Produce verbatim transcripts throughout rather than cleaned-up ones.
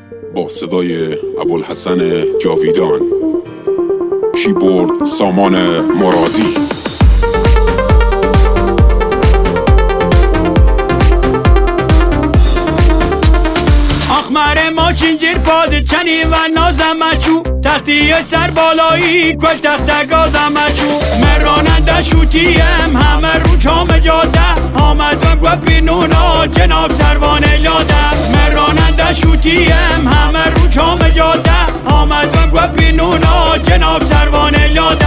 با صدای ابوالحسن جاویدان، کیبورد سامان مرادی. آخمر ماشین گیر پاده چنی و نازمچو تختی سر بالایی کل تخت گازمچو من راننده شوتیم همه رو چام جاده آمدم گوه بینونا جناب سروان لاده من راننده شوتیم همه رو چام جاده آمدم گوه بینونا جناب سروان لاده.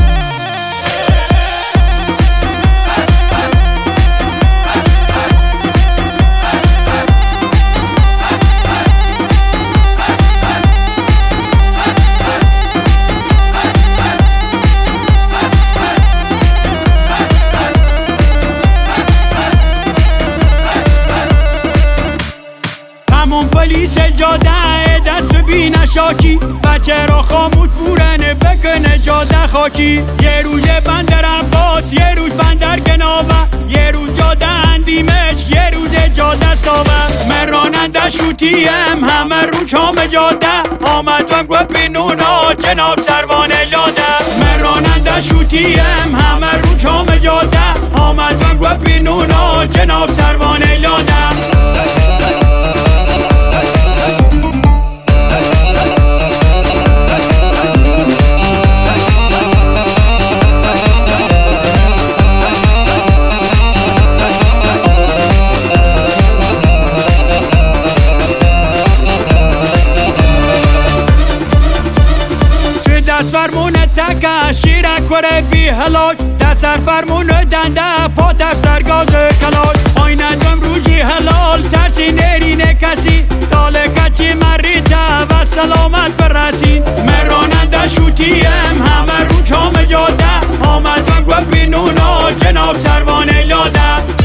همون پلیس جاده دست بی نشاکی بچه را خاموش بورنه بکنه جاده خاکی یه روز بندر عباس یه روز بندر گناوه یه روز جاده اندیمش یه روز جاده ساوه من راننده شوتیم همه رو شام جاده آمدم گوه بینونا جناب سروان لاده من راننده شوتیم همه رو شام جاده آمدم گوه بینونا جناب سروان لاده. دست فرمونه تکه شیره کره بی هلاک دست سر فرمونه دنده پا در سرگاز کلاش آیندم روزی حلال ترسی نرینه کسی تاله کچی مریده و سلامت برسین من راننده شوتیم همه رو چام جاده آمدم گوه بینونا جناب سروان لاده